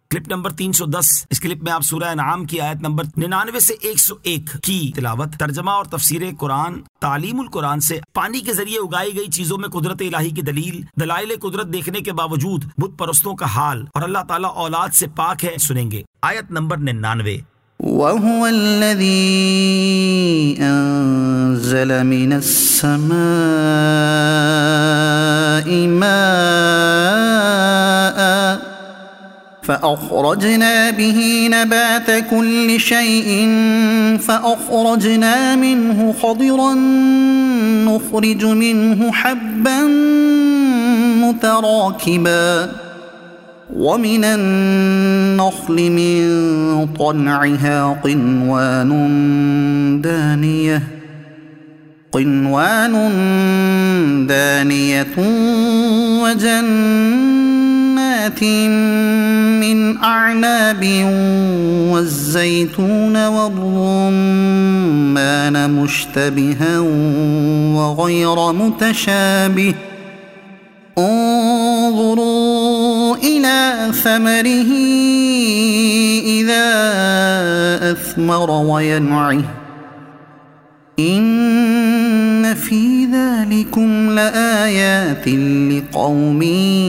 Clip number 310۔ اس clip میں آپ سورہ انعام کی آیت نمبر 99 سے 101 کی تلاوت، ترجمہ اور تفسیر قرآن، تعلیم القرآن سے پانی کے ذریعے اگائی گئی چیزوں میں قدرت الہی کی دلائل قدرت دیکھنے کے باوجود بت پرستوں کا حال، اور اللہ تعالیٰ اولاد سے پاک ہے، سنیں گے۔ آیت نمبر 99۔ وَهُوَ الَّذِي أَنزَلَ مِنَ السَّمَاءِ مَاءً فَأَخْرَجْنَا بِهِ نَبَاتَ كُلِّ شَيْءٍ فَأَخْرَجْنَا مِنْهُ خَضِرًا نُخْرِجُ مِنْهُ حَبًّا مُتَرَاكِبًا وَمِنَ النَّخْلِ مِنْ طَلْعِهَا قِنْوَانٌ دَانِيَةٌ وَجَنَّاتٍ مِنْ أَعْنَابٍ وَالزَّيْتُونَ وَالرُّمَّانَ مُشْتَبِهًا وَغَيْرَ مُتَشَابِهٍ انظروا إلى ثمره إذا أثمر وينعه إن في ذلكم لآيات لقوم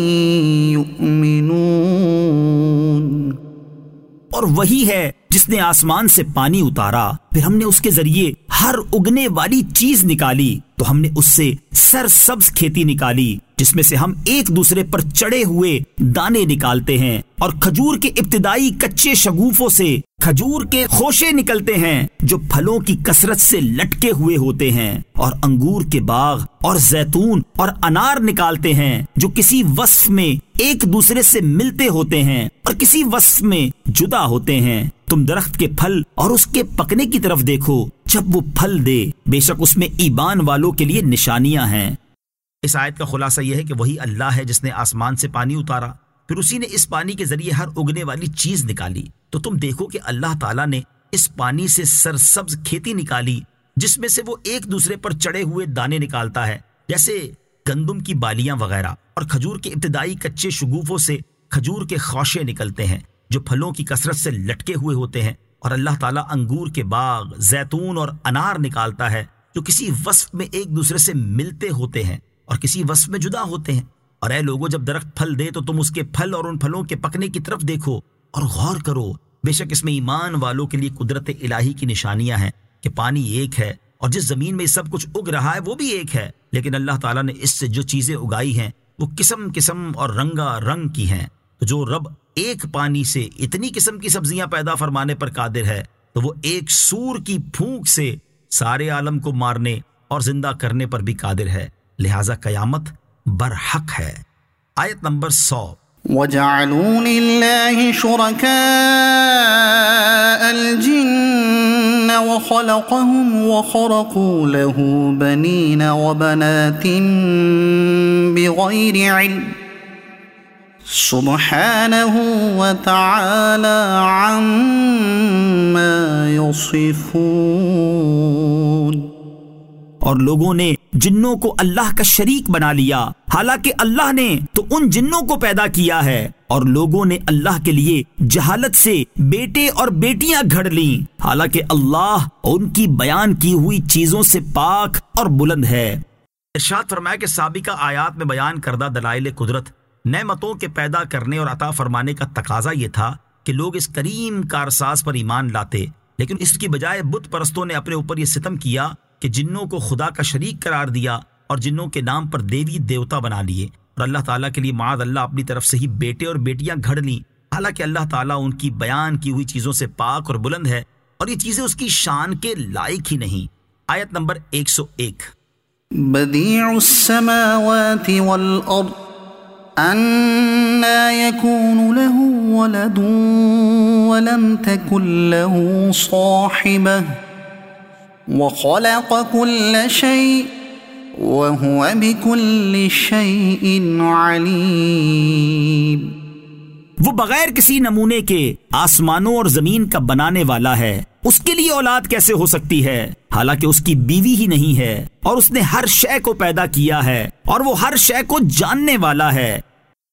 يؤمنون۔ اور وہی ہے جس نے آسمان سے پانی اتارا، پھر ہم نے اس کے ذریعے ہر اگنے والی چیز نکالی، تو ہم نے اس سے سرسبز کھیتی نکالی جس میں سے ہم ایک دوسرے پر چڑھے ہوئے دانے نکالتے ہیں، اور کھجور کے ابتدائی کچے شگوفوں سے کھجور کے خوشے نکلتے ہیں جو پھلوں کی کثرت سے لٹکے ہوئے ہوتے ہیں، اور انگور کے باغ اور زیتون اور انار نکالتے ہیں جو کسی وصف میں ایک دوسرے سے ملتے ہوتے ہیں اور کسی وصف میں جدا ہوتے ہیں۔ تم درخت کے پھل اور اس کے پکنے کی طرف دیکھو، جب وہ پھل دے بے شک اس میں ایمان والوں کے لیے نشانیاں ہیں۔ اس آیت کا خلاصہ یہ ہے کہ وہی اللہ ہے جس نے آسمان سے پانی اتارا، پھر اسی نے اس پانی کے ذریعے ہر اگنے والی چیز نکالی۔ تو تم دیکھو کہ اللہ تعالیٰ نے اس پانی سے سرسبز کھیتی نکالی جس میں سے وہ ایک دوسرے پر چڑھے ہوئے دانے نکالتا ہے، جیسے گندم کی بالیاں وغیرہ، اور کھجور کے ابتدائی کچے شگوفوں سے کھجور کے خوشے نکلتے ہیں جو پھلوں کی کثرت سے لٹکے ہوئے ہوتے ہیں، اور اللہ تعالیٰ انگور کے باغ، زیتون اور انار نکالتا ہے جو کسی وصف میں ایک دوسرے سے ملتے ہوتے ہیں اور کسی وصف میں جدا ہوتے ہیں۔ اور اے لوگو، جب درخت پھل دے تو تم اس کے پھل اور ان پھلوں کے پکنے کی طرف دیکھو اور غور کرو، بے شک اس میں ایمان والوں کے لیے قدرت الہی کی نشانیاں ہیں کہ پانی ایک ہے اور جس زمین میں سب کچھ اگ رہا ہے وہ بھی ایک ہے، لیکن اللہ تعالیٰ نے اس سے جو چیزیں اگائی ہیں وہ قسم قسم اور رنگا رنگ کی ہیں۔ تو جو رب ایک پانی سے اتنی قسم کی سبزیاں پیدا فرمانے پر قادر ہے، تو وہ ایک سور کی پھونک سے سارے عالم کو مارنے اور زندہ کرنے پر بھی قادر ہے، لہذا قیامت برحق ہے۔ آیت نمبر 100۔ وَجَعَلُوا لِلَّهِ شُرَكَاءَ الْجِنَّ وَخَلَقَهُمْ وَخَرَقُوا لَهُ بَنِينَ وَبَنَاتٍ بِغَيْرِ عِلْمٍ سُبْحَانَهُ وَتَعَالَى عَمَّا يَصِفُونَ۔ اور لوگوں نے جنوں کو اللہ کا شریک بنا لیا، حالانکہ اللہ نے تو ان جنوں کو پیدا کیا ہے، اور لوگوں نے اللہ کے لیے جہالت سے بیٹے اور بیٹیاں گھڑ لیں، حالانکہ اللہ ان کی بیان کی ہوئی چیزوں سے پاک اور بلند ہے۔ ارشاد فرمایا کہ سابقہ آیات میں بیان کردہ دلائل قدرت، نعمتوں کے پیدا کرنے اور عطا فرمانے کا تقاضا یہ تھا کہ لوگ اس کریم کارساز پر ایمان لاتے، لیکن اس کی بجائے بت پرستوں نے اپنے اوپر یہ ستم کیا کہ جنوں کو خدا کا شریک قرار دیا اور جنوں کے نام پر دیوی دیوتا بنا لیے، اور اللہ تعالیٰ کے لیے معاذ اللہ اپنی طرف سے ہی بیٹے اور بیٹیاں گھڑ لیں، حالانکہ اللہ تعالیٰ ان کی بیان کی ہوئی چیزوں سے پاک اور بلند ہے، اور یہ چیزیں اس کی شان کے لائق ہی نہیں۔ آیت نمبر 101۔ بدیع السماوات والارض أَنَّى يَكُونُ لَهُ وَلَدٌ وَلَمْ تَكُنْ لَهُ صَاحِبَةٌ وَخَلَقَ كُلَّ شَيْءٍ وَهُوَ بِكُلِّ شَيْءٍ عَلِيمٌ۔ وہ بغیر کسی نمونے کے آسمانوں اور زمین کا بنانے والا ہے، اس کے لیے اولاد کیسے ہو سکتی ہے، حالانکہ اس کی بیوی ہی نہیں ہے، اور اس نے ہر شے کو پیدا کیا ہے اور وہ ہر شے کو جاننے والا ہے۔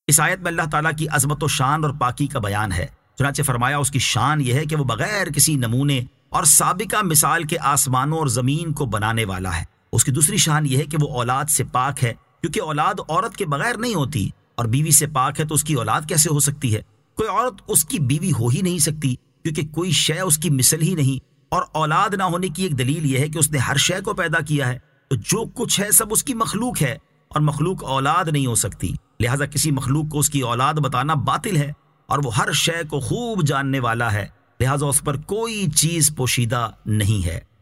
اس آیت میں اللہ تعالیٰ کی عظمت و شان اور پاکی کا بیان ہے۔ چنانچہ فرمایا اس کی شان یہ ہے کہ وہ بغیر کسی نمونے اور سابقہ مثال کے آسمانوں اور زمین کو بنانے والا ہے۔ اس کی دوسری شان یہ ہے کہ وہ اولاد سے پاک ہے، کیونکہ اولاد عورت کے بغیر نہیں ہوتی، اور بیوی سے پاک ہے تو اس کی اولاد کیسے ہو سکتی ہے؟ کوئی عورت اس کی بیوی ہو ہی نہیں سکتی، کیونکہ کوئی شے اس کی مثل ہی نہیں، اور اولاد نہ ہونے کی ایک دلیل یہ ہے کہ اس نے ہر شے کو پیدا کیا ہے، تو جو کچھ ہے سب اس کی مخلوق ہے، اور مخلوق اولاد نہیں ہو سکتی، لہٰذا کسی مخلوق کو اس کی اولاد بتانا باطل ہے، اور وہ ہر شے کو خوب جاننے والا ہے، لہٰذا اس پر کوئی چیز پوشیدہ نہیں ہے۔